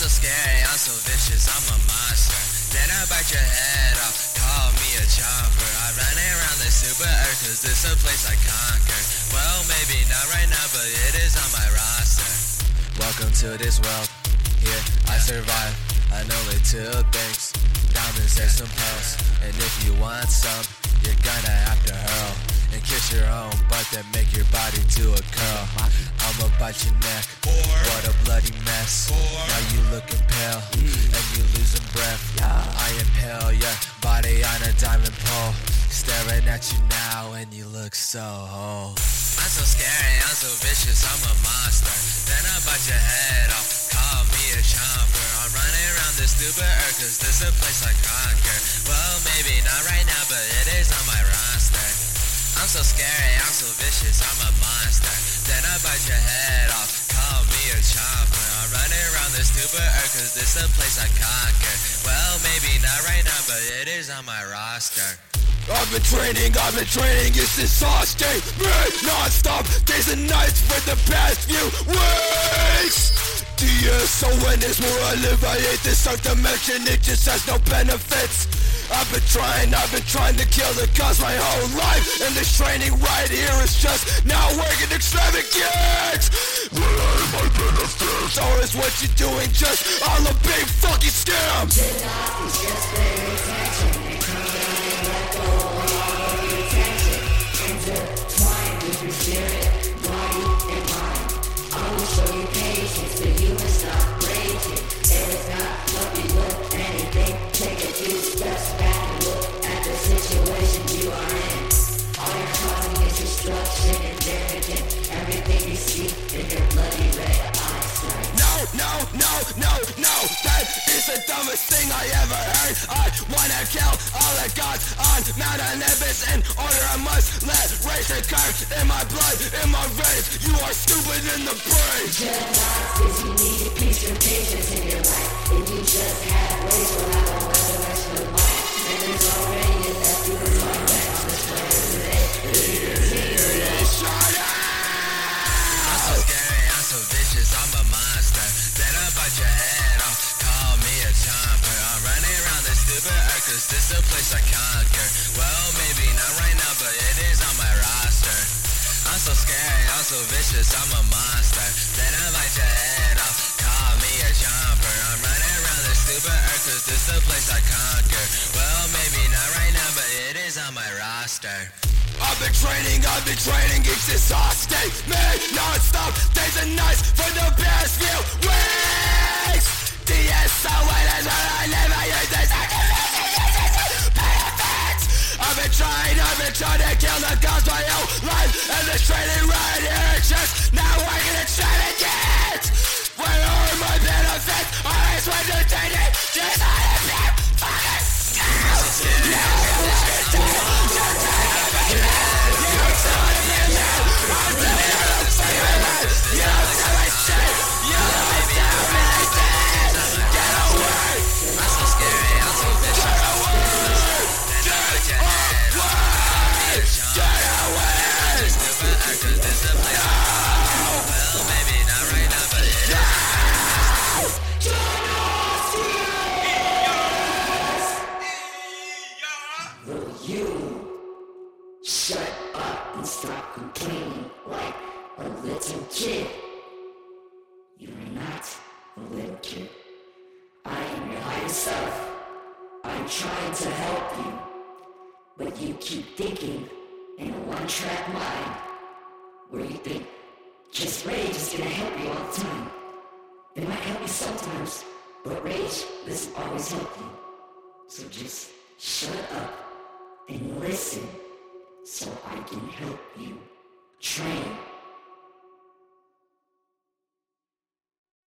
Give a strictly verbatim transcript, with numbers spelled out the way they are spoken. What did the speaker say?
so scary, I'm so vicious, I'm a monster. Then I bite your head off, call me a chomper. I run around the super earth cause this a place I conquer. Well, maybe not right now, but it is on my roster. Welcome to this world, here I survive. I know only two things, diamonds and some pearls. And if you want some, you're gonna have to hurl and kiss your own butt that make your body do a curl. I'ma bite your neck, what a bloody mess. Now you looking pale, and you losing breath. I impale your body on a diamond pole, staring at you now and you look so whole. I'm so scary, I'm so vicious, I'm a monster. Then I bite your head off, call me a chomper. I'm running around this stupid earth cause this a place I conquer. Well, maybe not right now, but it is on my roster. I'm so scary, I'm so vicious, I'm a monster. Then I bite your head off, call me a chomper. I'm running around this stupid earth cause this a place I conquer. Well, maybe not right now, but it is on my roster. I've been training, I've been training, it's exhausting me non-stop, days and nights for the past few weeks. Do you so when this world I live, I hate this earth dimension, it just has no benefits. I've been trying, I've been trying to kill the cause my whole life, and this training right here is just now working extravagant. What are my benefits? Or is what you're doing just all a big fucking scam? Jedi is just their attention. They come down and let go of all of your attention. Intertwine with your spirit, body, and mind. I will show you patience, but you must stop raging. It is not helping with anything. Take a few steps back and look at the situation you are in. All you're causing is destruction and damaging everything you see in your bloody red eyes. No, no, no, no, no, that is the dumbest thing I ever heard. I wanna kill all the gods on Mount Olympus. In order I must let race occur in my blood, in my veins. You are stupid in the brain. Jedi says you need peace and patience in your life. If you just had ways, you'll have a resurrection of life. And there's already a death you can find back on this planet today. Shut up! I'm so scary, I'm so vicious, I'm a monster. Then I bite your head off, call me a chomper. I'm running around this stupid earth cause this a place I conquer. Well, maybe not right now, but it is on my roster. I'm so scary, I'm so vicious, I'm a monster. Then I bite your head off, call me a chomper. I'm running around this stupid earth cause this a place I conquer. Well, maybe not right now, but it is on my roster. I've been training, I've been training, it's exhausting me non-stop, days and nights for the past few weeks. D S O N is where I live, I use this benefits. I've been trying, I've been trying to kill the gods my whole life, and this training right here is just now working extravagant. Where are my benefits? I swear to training, just out of here, fucking Shut up and stop complaining like a little kid. You are not a little kid. I am your higher self. I'm trying to help you, but you keep thinking in a one-track mind where you think just rage is gonna help you all the time. It might help you sometimes, but rage doesn't always help you. So just shut up and listen so I can help you train.